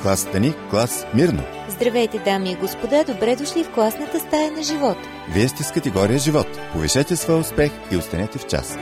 Класата ни – клас Мирно. Здравейте, дами и господа, добре дошли в класната стая на живот. Вие сте с категория живот. Повишете своя успех и останете в час.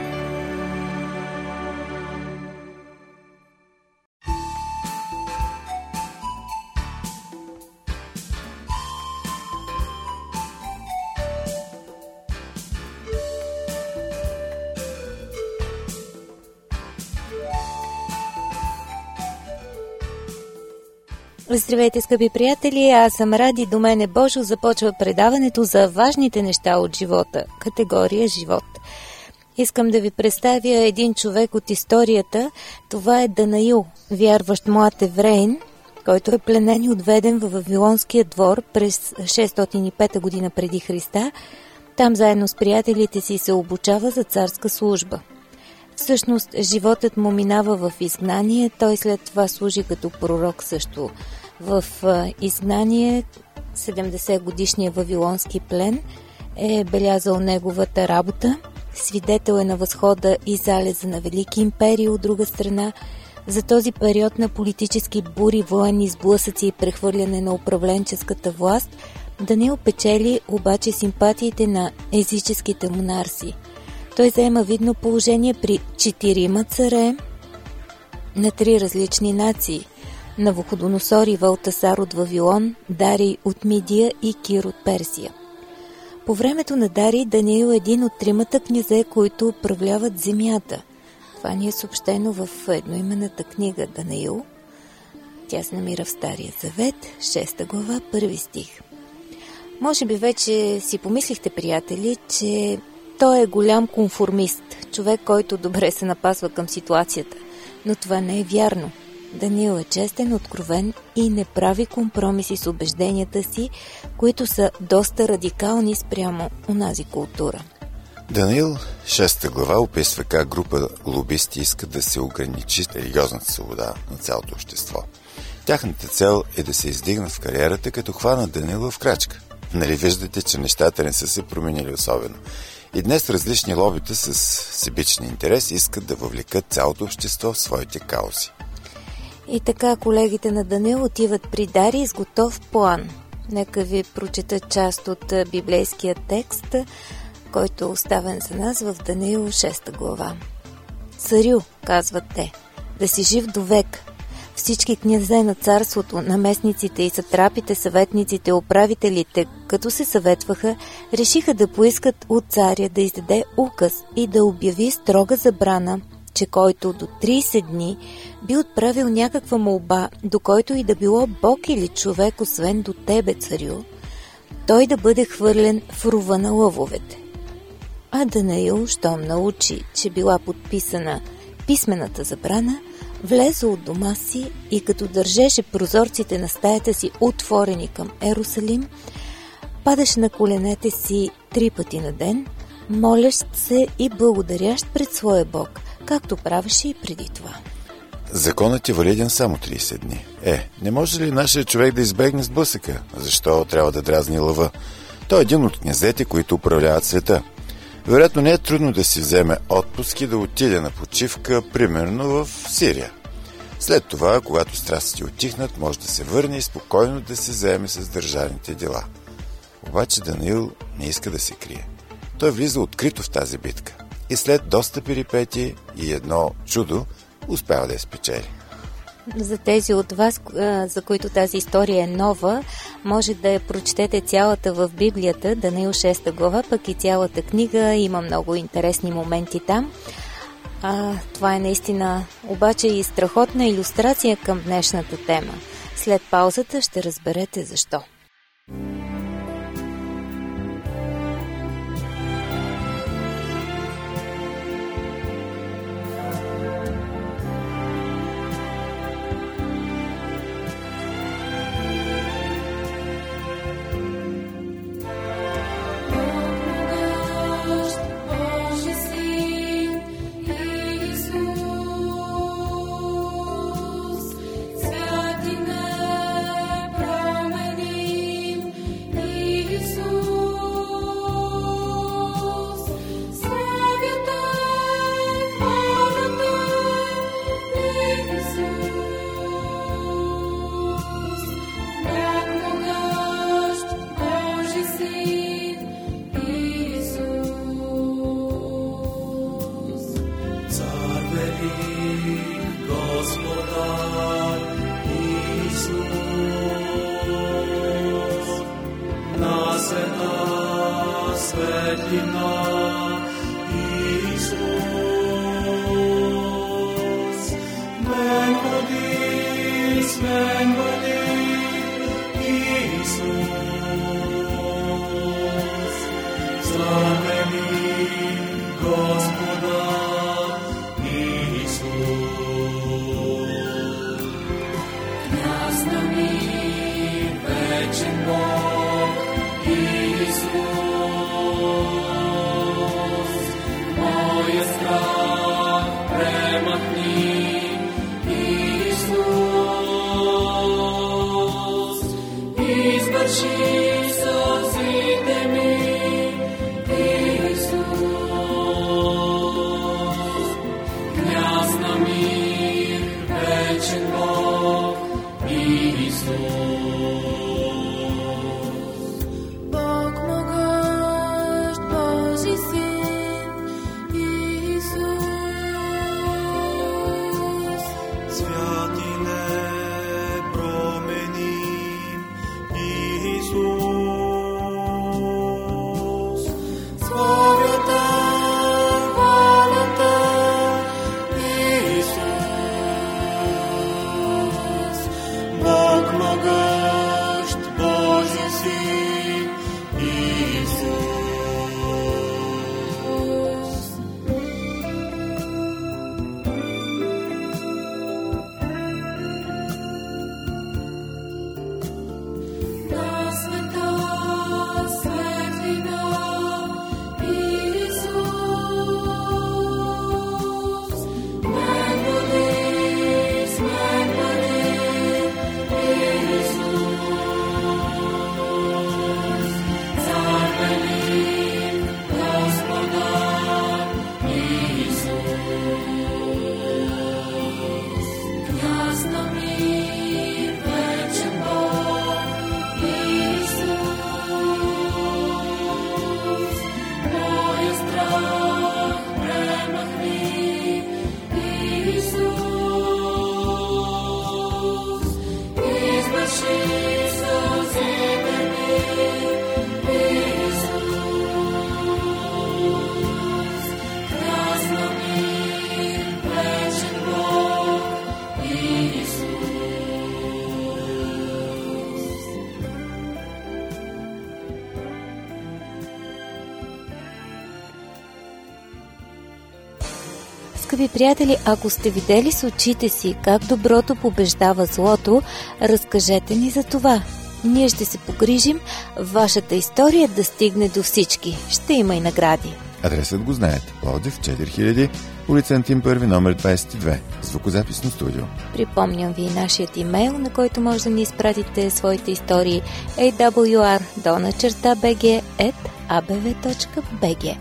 Здравейте, скъпи приятели, аз съм Ради, до мен е Божо, започва предаването за важните неща от живота, категория живот. Искам да ви представя един човек от историята, това е Данаил, вярващ млад евреин, който е пленен и отведен във Вавилонския двор през 605 година преди Христа. Там заедно с приятелите си се обучава за царска служба. Всъщност, животът му минава в изгнание, той след това служи като пророк също. В изгнание 70-годишния вавилонски плен е белязал неговата работа, свидетел е на възхода и залеза на велики империи от друга страна. За този период на политически бури, военни сблъсъци и прехвърляне на управленческата власт, Даниил печели обаче симпатиите на езическите монарси. Той заема видно положение при 4 царе на 3 различни нации – Навуходоносор и Валтасар от Вавилон, Дарий от Мидия и Кир от Персия. По времето на Дарий, Даниил е един от 3 князе, които управляват земята. Това ни е съобщено в едноименната книга Даниил. Тя се намира в Стария Завет, 6 глава, 1 стих. Може би вече си помислихте, приятели, че той е голям конформист, човек, който добре се напасва към ситуацията. Но това не е вярно. Даниил е честен, откровен и не прави компромиси с убежденията си, които са доста радикални спрямо онази култура. Даниил, 6 глава, описва как група лобисти искат да се ограничи религиозната свобода на цялото общество. Тяхната цел е да се издигнат в кариерата, като хванат Даниила в крачка. Нали виждате, че нещата не са се променили особено. И днес различни лобита с себичен интерес искат да въвлекат цялото общество в своите каузи. И така колегите на Даниил отиват при Дарий с готов план. Нека ви прочета част от библейския текст, който е оставен за нас в Даниил 6 глава. Царю, казват те, да си жив довек. Всички князе на царството, наместниците и сатрапите, съветниците, управителите, като се съветваха, решиха да поискат от царя да издаде указ и да обяви строга забрана, че който до 30 дни би отправил някаква молба, до който и да било Бог или човек, освен до тебе, царю, той да бъде хвърлен в рова на лъвовете. А Данаил, щом научи, че била подписана писмената забрана, влезе от дома си и като държеше прозорците на стаята си отворени към Ерусалим, падаше на коленете си 3 пъти на ден, молящ се и благодарящ пред своя Бог, както правеше и преди това. Законът е валиден само 30 дни. Не може ли нашия човек да избегне сблъсъка? Защо трябва да дразни лъва? Той е един от князете, които управляват света. Вероятно не е трудно да си вземе отпуск и да отиде на почивка, примерно в Сирия. След това, когато страстите отихнат, може да се върне и спокойно да се заеме с държавните дела. Обаче Даниил не иска да се крие. Той влиза открито в тази битка и след доста перипетии и едно чудо успява да я спечели. За тези от вас, за които тази история е нова, може да я прочетете цялата в Библията, Даниил 6 глава, пък и цялата книга, има много интересни моменти там. Това е наистина обаче и страхотна илюстрация към днешната тема. След паузата ще разберете защо. Prameni Скъпи приятели, ако сте видели с очите си как доброто побеждава злото, разкажете ни за това. Ние ще се погрижим вашата история да стигне до всички. Ще има и награди. Адресът го знаете. Пловдив 4000, улица Антим 1, номер 22. Звукозаписно студио. Припомням ви нашият имейл, на който може да ни изпратите своите истории awr@abv.bg.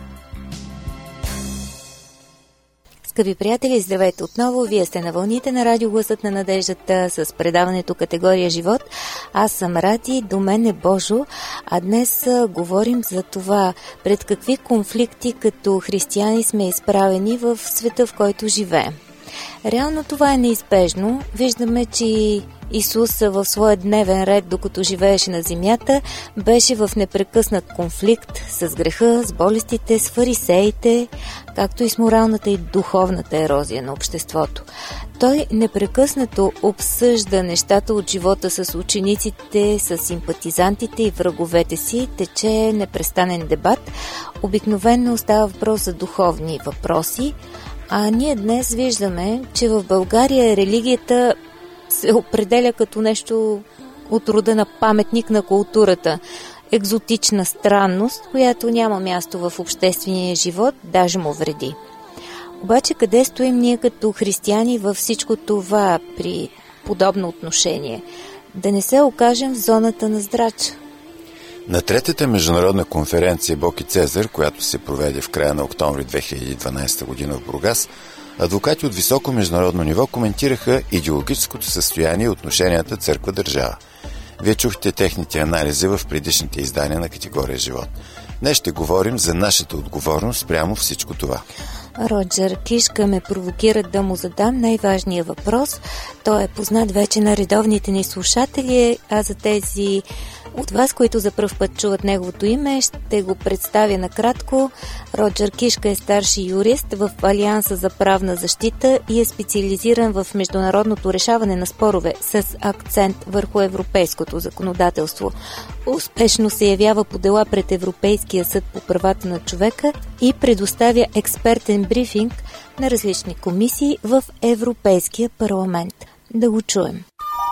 Скъпи приятели, здравейте отново! Вие сте на вълните на радио Гласът на надеждата с предаването категория живот. Аз съм Ради, до мен е Божо, а днес говорим за това, пред какви конфликти като християни сме изправени в света, в който живеем. Реално това е неизбежно. Виждаме, че Исус в своя дневен ред, докато живееше на земята, беше в непрекъснат конфликт с греха, с болестите, с фарисеите, както и с моралната и духовната ерозия на обществото. Той непрекъснато обсъжда нещата от живота с учениците, с симпатизантите и враговете си, тече непрестанен дебат. Обикновено става въпрос за духовни въпроси, а ние днес виждаме, че в България религията се определя като нещо от рода на паметник на културата. Екзотична странност, която няма място в обществения живот, даже му вреди. Обаче къде стоим ние като християни във всичко това при подобно отношение? Да не се окажем в зоната на здрача. На третата международна конференция Бог и Цезар, която се проведе в края на октомври 2012 година в Бургас, адвокати от високо международно ниво коментираха идеологическото състояние и отношенията църква-държава. Вие чухте техните анализи в предишните издания на категория живот. Днес ще говорим за нашата отговорност прямо всичко това. Роджер Кишка ме провокира да му задам най-важния въпрос. Той е познат вече на редовните ни слушатели, а за тези от вас, които за пръв път чуват неговото име, ще го представя накратко. Роджер Кишка е старши юрист в Алианса за правна защита и е специализиран в международното решаване на спорове с акцент върху европейското законодателство. Успешно се явява по дела пред Европейския съд по правата на човека и предоставя експертен брифинг на различни комисии в Европейския парламент. Да го чуем.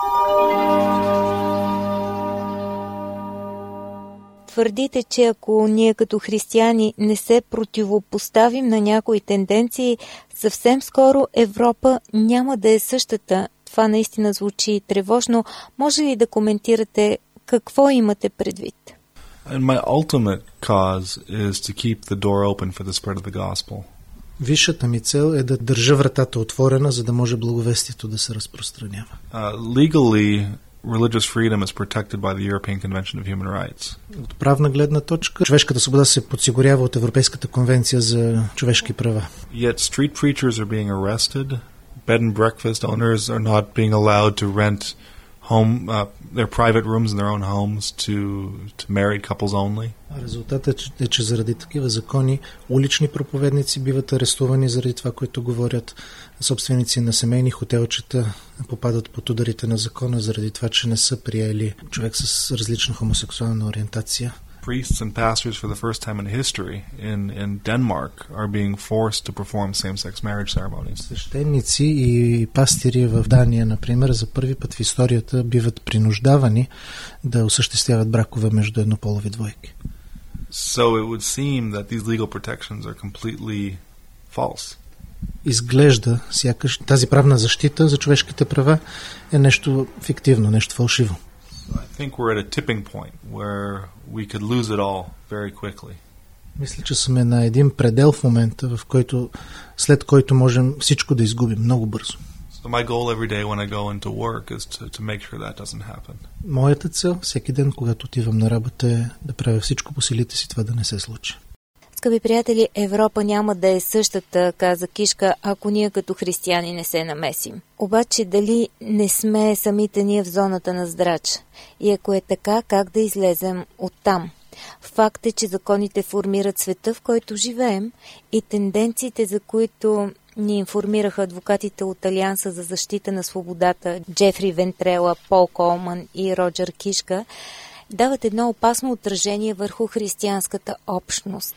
Твърдите, че ако ние като християни не се противопоставим на някои тенденции, съвсем скоро Европа няма да е същата. Това наистина звучи тревожно. Може ли да коментирате какво имате предвид? And my ultimate cause is to keep the door open for the spread of the gospel. Висшата ми цел е да държа вратата отворена, за да може благовестието да се разпространява. Legally, religious freedom is protected by the European Convention of Human Rights. От правна гледна точка, човешката свобода се подсигурява от Европейската конвенция за човешки права. Yet street preachers are being arrested. Bed and breakfast owners are not being allowed to rent their private rooms in their own homes to married couples only. Резултатът е, че заради такива закони улични проповедници биват арестувани заради това, което говорят. Собственици на семейни хотелчета попадат под ударите на закона заради това, че не са приели човек с различна хомосексуална ориентация. Priests and pastors for the first time in history in Denmark are being forced to perform same-sex marriage ceremonies. Свещеници и пастири в Дания, например, за първи път в историята биват принуждавани да осъществяват бракове между еднополови двойки. So it would seem that these legal protections are completely false. Изглежда, сякаш тази правна защита за човешките права е нещо фиктивно, нещо фалшиво. I think we're at a tipping point where we could lose it all very quickly. Мисля, че сме на един предел в момента, след който можем всичко да изгубим много бързо. So my goal every day when I go into work is to make sure that doesn't happen. Моята цел всеки ден, когато отивам на работа, е да правя всичко по силите си това да не се случи. Скъпи приятели, Европа няма да е същата, каза Кишка, ако ние като християни не се намесим. Обаче дали не сме самите ние в зоната на здрач? И ако е така, как да излезем оттам? Факт е, че законите формират света, в който живеем, и тенденциите, за които ни информираха адвокатите от Алианса за защита на свободата Джефри Вентрела, Пол Колман и Роджер Кишка, дават едно опасно отражение върху християнската общност.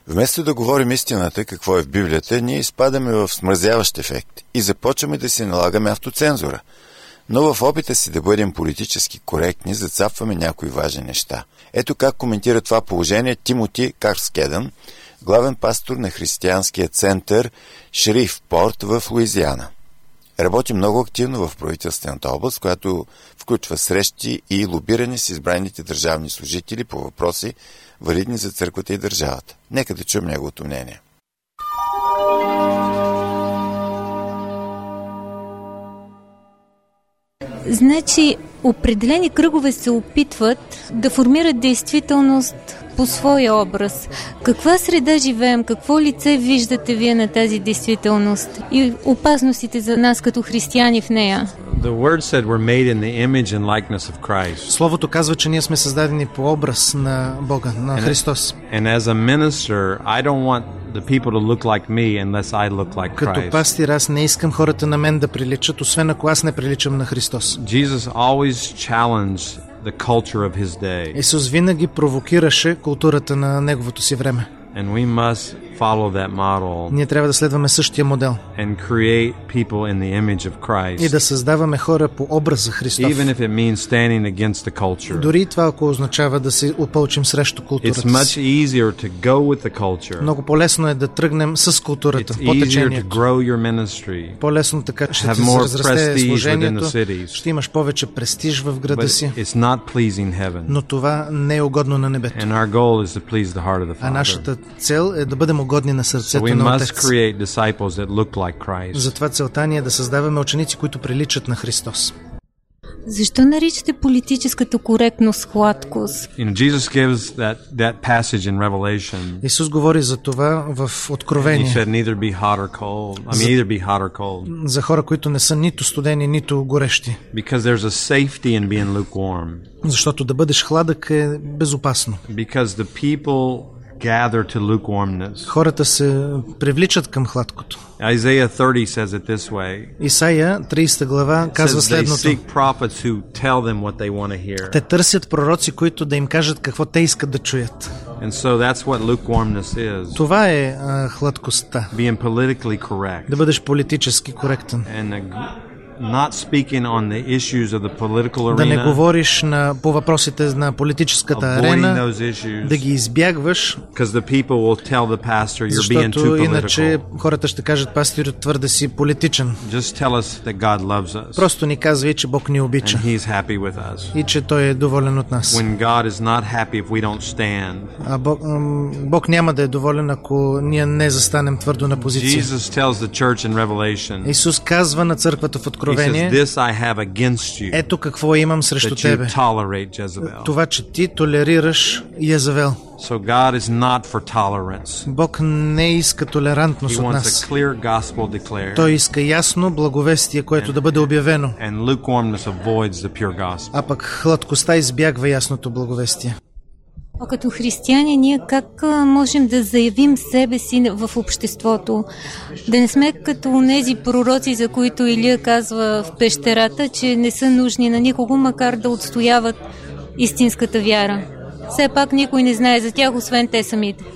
Вместо да говорим истината, какво е в Библията, ние изпадаме в смразяващ ефект и започваме да си налагаме автоцензура. Но в опита си да бъдем политически коректни, зацапваме някои важни неща. Ето как коментира това положение Тимоти Карскедън, главен пастор на християнския център Шерифпорт в Луизиана. Работи много активно в правителствената област, която включва срещи и лобиране с избраните държавни служители по въпроси, валидни за църквата и държавата. Нека да чуем неговото мнение. Значи, определени кръгове се опитват да формират действителност по своя образ. Каква среда живеем, какво лице виждате вие на тази действителност и опасностите за нас като християни в нея? The word said we're made in the image and likeness of Christ. Словото казва, че ние сме създадени по образ на Бога, на Христос. And as a minister, I don't want the people to look like me unless I look like Като Christ. пастир, аз не искам хората на мен да приличат, освен ако аз не приличам на Христос. Jesus always challenged the culture of his day. Исус винаги провокираше културата на неговото си време. And we must follow that model Ние трябва да следваме същия модел and create people in the image of и Christ. да създаваме хора по образа Христов. Even if it means standing against the culture. Дори и това, ако означава да се опълчим срещу It's културата much си. easier to go with the culture. Много по-лесно е да тръгнем с културата, It's по easier to течението. grow your ministry. По-лесно така ще Have ти more се разрасте prestige within служението, the cities. ще имаш повече престиж в града But си, it's not pleasing heaven. но това не е угодно на небето. And our goal is to please the heart of the А Father. нашата цел е да бъдем угодни на So сърцето we на must Отец. create disciples that look like Christ. Затова целта ни е да създаваме ученици, които приличат на Христос. Защо наричате политическата коректност хладкост? Jesus gives that passage in Revelation. Исус говори за това в He Откровение, said neither be hot or cold. Either be hot or cold. за хора, които не са нито студени, нито горещи. Because there's a safety in being lukewarm. Защото да бъдеш хладък е безопасно. Because the people gather to lukewarmness. Хората се привличат към хладкото. Isaiah 30 says it this way. Исаия, 30 глава, казва Says they следното. seek prophets who tell them what they want to hear. Те търсят пророци, които да им кажат какво те искат да чуят. And so that's what lukewarmness is. Това е хладкостта. Being politically correct. Да бъдеш политически коректен. And not speaking on the issues of the political Да не arena. говориш по въпросите на политическата Avoiding арена, those issues. да ги избягваш, Because the people will tell the pastor you're being защото too иначе political. хората ще кажат: пастир, твърде си политичен. Just tell us that God loves us. Просто ни казвай, че Бог ни обича And He's happy with us. и че Той е доволен от нас. When God is not happy if we don't stand. А Бог няма да е доволен, ако ние не застанем твърдо на позиция. Jesus tells the church in Revelation. Исус казва на църквата в He says, Откровение: this I have against you. ето какво имам срещу That тебе. you tolerate Jezebel. Това, че ти толерираш Язавел. So God is not for tolerance. Бог не иска толерантност He от wants нас. a clear gospel declared. Той иска ясно благовестие, което да бъде обявено. And lukewarmness avoids the pure gospel. А пък хладкостта избягва ясното благовестие. А като християни, ние как можем да заявим себе си в обществото? Да не сме като тези пророци, за които Илия казва в пещерата, че не са нужни на никого, макар да отстояват истинската вяра. Все пак никой не знае за тях, освен те самите.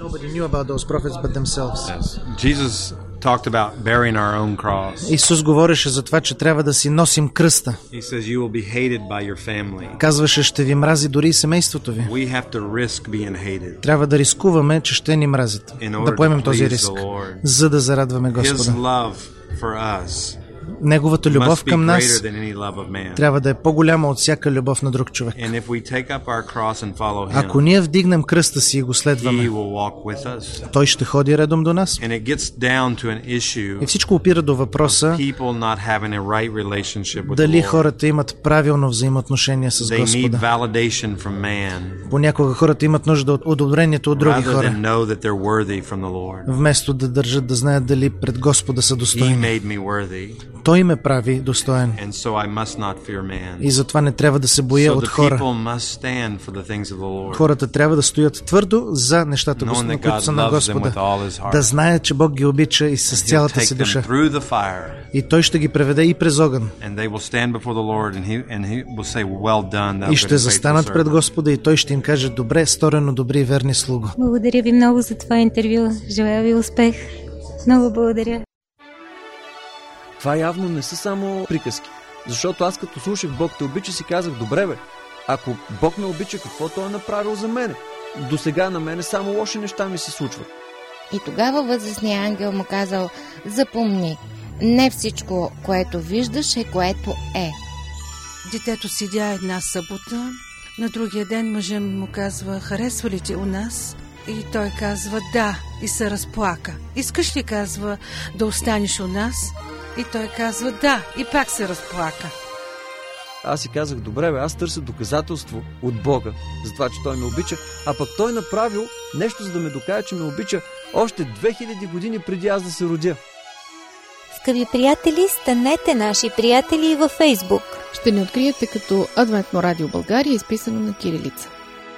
Jesus talked about bearing our own cross. Исус говореше за това, че трябва да си носим кръста. He says you will be hated by your family. Казваше: ще ви мрази дори и семейството ви. We have to risk being hated. Трябва да рискуваме, че ще ни мразят. Да поемем този риск, за да зарадваме His Господа. love for us Неговата любов must be към greater нас than any love of man. трябва да е по-голяма от всяка любов на друг човек. And if we take up our cross and follow Ако him, ние вдигнем кръста си и го he следваме, will walk with us. Той ще ходи редом до нас. And it gets down to an issue И всичко опира до въпроса people not having a right relationship with the дали Lord. хората имат правилно взаимоотношение с They need Господа. validation from man Понякога хората имат нужда от одобрението от други rather хора, than know that they're worthy from the Lord. вместо да държат да знаят дали пред Господа са He достойни. made me worthy. Той ме прави достоен. And so I must not fear man. И затова не трябва да се боя от хора. Хората трябва да стоят твърдо за нещата, които са на Господа. Да знаят, че Бог ги обича и с цялата си душа. И Той ще ги преведе и през огън. И ще застанат пред Господа и Той ще им каже: добре сторено, добри и верни слуго. Благодаря ви много за това интервю. Желая ви успех. Много благодаря. Това явно не са само приказки. Защото аз като слушах Бог те обича, си казах: добре бе, ако Бог ме обича, какво Той е направил за мене? До сега на мене само лоши неща ми се случват. И тогава възрастният ангел му казал: запомни, не всичко, което виждаш е което е. Детето седя една събота, на другия ден мъжът му казва: харесва ли ти у нас? И той казва: да, и се разплака. Искаш ли, казва, да останеш у нас? И той казва: да, и пак се разплака. Аз си казах: добре бе, аз търся доказателство от Бога за това, че Той ме обича, а пък Той направил нещо, за да ме докаже, че ме обича още 2000 години преди аз да се родя. Скъпи приятели, станете наши приятели и във Фейсбук. Ще ни откриете като Адвентно радио България, изписано на кирилица.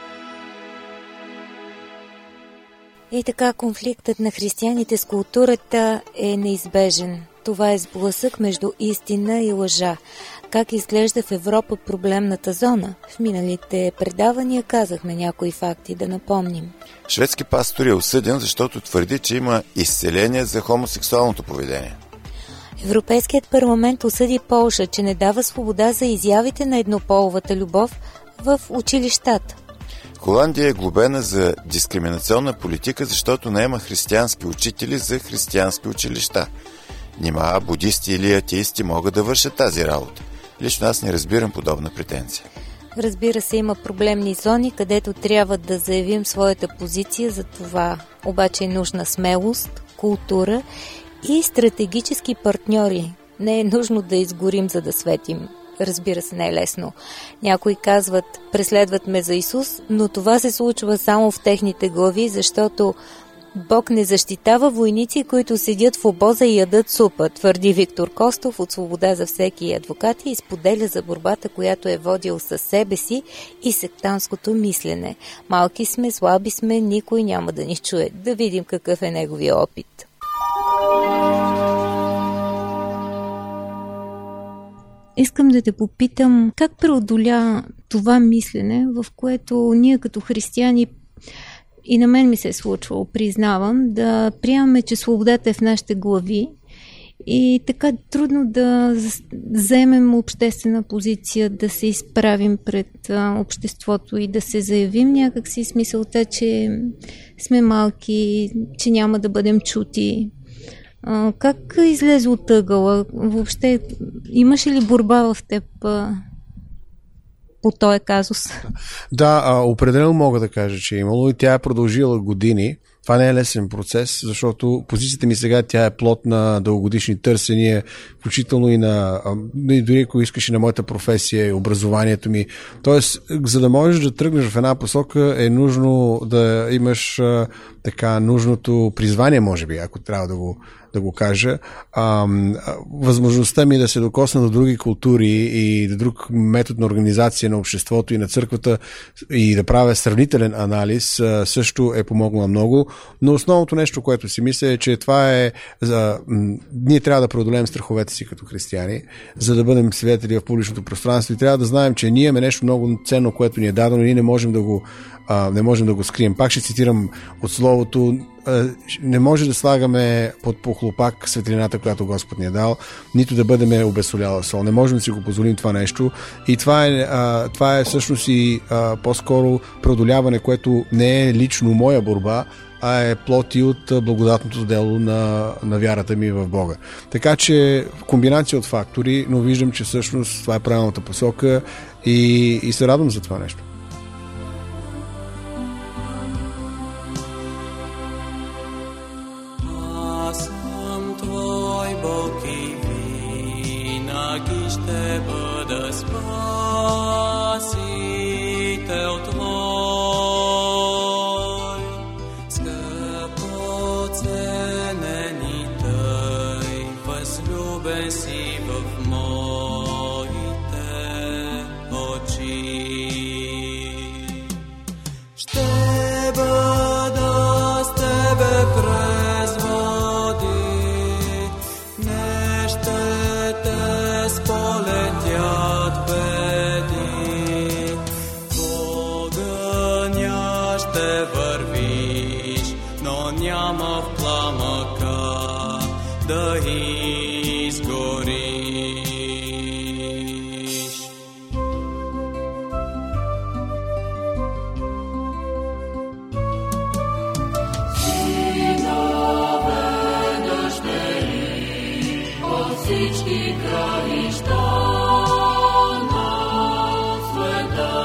И така, конфликтът на християните с културата е неизбежен. Това е сблъсък между истина и лъжа. Как изглежда в Европа проблемната зона? В миналите предавания казахме някои факти, да напомним. Шведски пастор е осъден, защото твърди, че има изцеление за хомосексуалното поведение. Европейският парламент осъди Полша, че не дава свобода за изявите на еднополовата любов в училищата. Холандия е глобена за дискриминационна политика, защото наема християнски учители за християнски училища. Нима будисти или атеисти могат да вършат тази работа. Лично аз не разбирам подобна претенция. Разбира се, има проблемни зони, където трябва да заявим своята позиция, за това обаче е нужна смелост, култура и стратегически партньори. Не е нужно да изгорим, за да светим. Разбира се, не е лесно. Някои казват: преследват ме за Исус, но това се случва само в техните глави, защото Бог не защитава войници, които седят в обоза и ядат супа, твърди Виктор Костов от Свобода за всеки адвокат и споделя за борбата, която е водил със себе си и сектантското мислене. Малки сме, слаби сме, никой няма да ни чуе. Да видим какъв е неговия опит. Искам да те попитам, как преодоля това мислене, в което ние като християни, и на мен ми се е случвало, признавам, да приемаме, че свободата е в нашите глави и така трудно да заемем обществена позиция, да се изправим пред обществото и да се заявим някакси с мисълта, че сме малки, че няма да бъдем чути. Как излезе от ъгъла? Въобще, имаше ли борба в теб по този казус? Да, определено мога да кажа, че е имало и тя е продължила години. Това не е лесен процес, защото позицията ми сега тя е плод на дългогодишни търсения, включително и на, дори ако искаш и на моята професия и образованието ми. Тоест, за да можеш да тръгнеш в една посока, е нужно да имаш така нужното призвание, може би, ако трябва да го кажа. Възможността ми да се докосна до други култури и до друг метод на организация на обществото и на църквата и да правя сравнителен анализ също е помогнало много. Но основното нещо, което си мисля е, че това е ние трябва да преодолеем страховете си като християни, за да бъдем свидетели в публичното пространство и трябва да знаем, че ние имаме нещо много ценно, което ни е дадено и ние не можем да го скрием. Пак ще цитирам от словото: не може да слагаме под похлопак светлината, която Господ ни е дал, нито да бъдем обесоляла сол. Не можем да си го позволим това нещо. И това е всъщност и по-скоро преодоляване, което не е лично моя борба, а е плод и от благодатното дело на вярата ми в Бога. Така че комбинация от фактори, но виждам, че всъщност това е правилната посока и се радвам за това нещо. Скъпоценени Тъй възлюбени. Възлюбен си в моите очи. Ще бъда с тебе през води, не ще те сполетят беди. В огъня ще вървиш, но няма в пламъка да изгориш. Всички краища на света.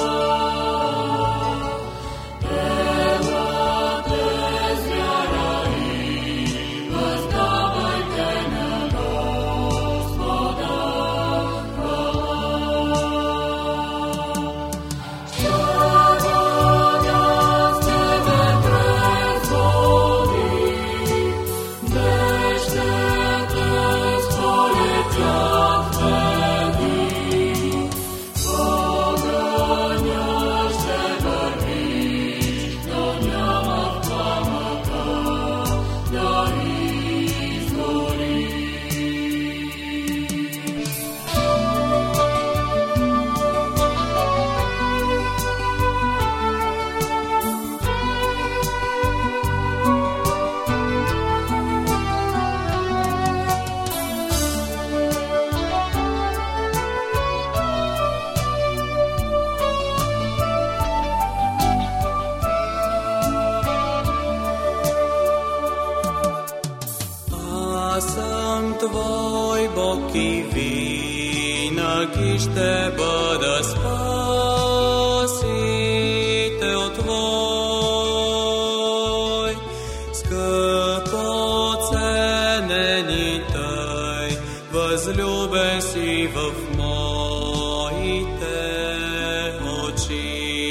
Елате с вяра и въздавайте на Господа хвала. Ще водя с тебе през води, не ще Твой Бог и винаги ще бъда спасител Твой. Скъпоценен и тъй, възлюбен си в моите очи.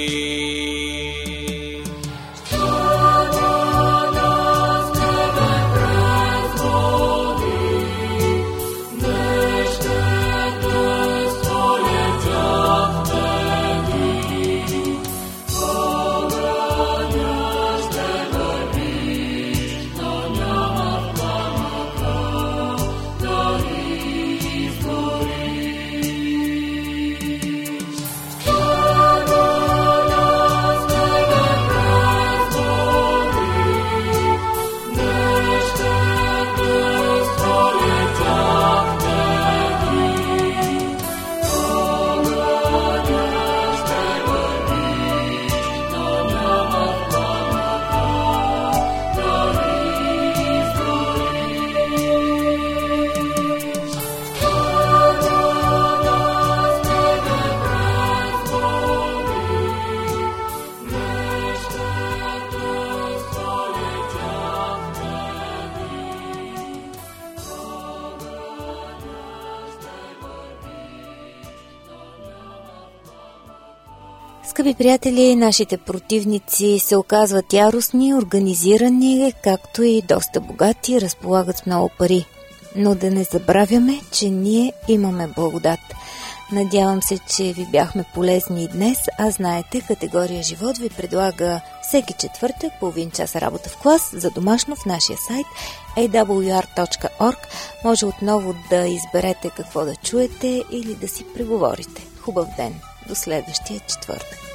Скъпи приятели, нашите противници се оказват яростни, организирани, както и доста богати, разполагат с много пари. Но да не забравяме, че ние имаме благодат. Надявам се, че ви бяхме полезни и днес, а знаете, категория Живот ви предлага всеки четвъртък половин час работа в клас за домашно в нашия сайт awr.org. Може отново да изберете какво да чуете или да си преговорите. Хубав ден! До следващия четвъртък.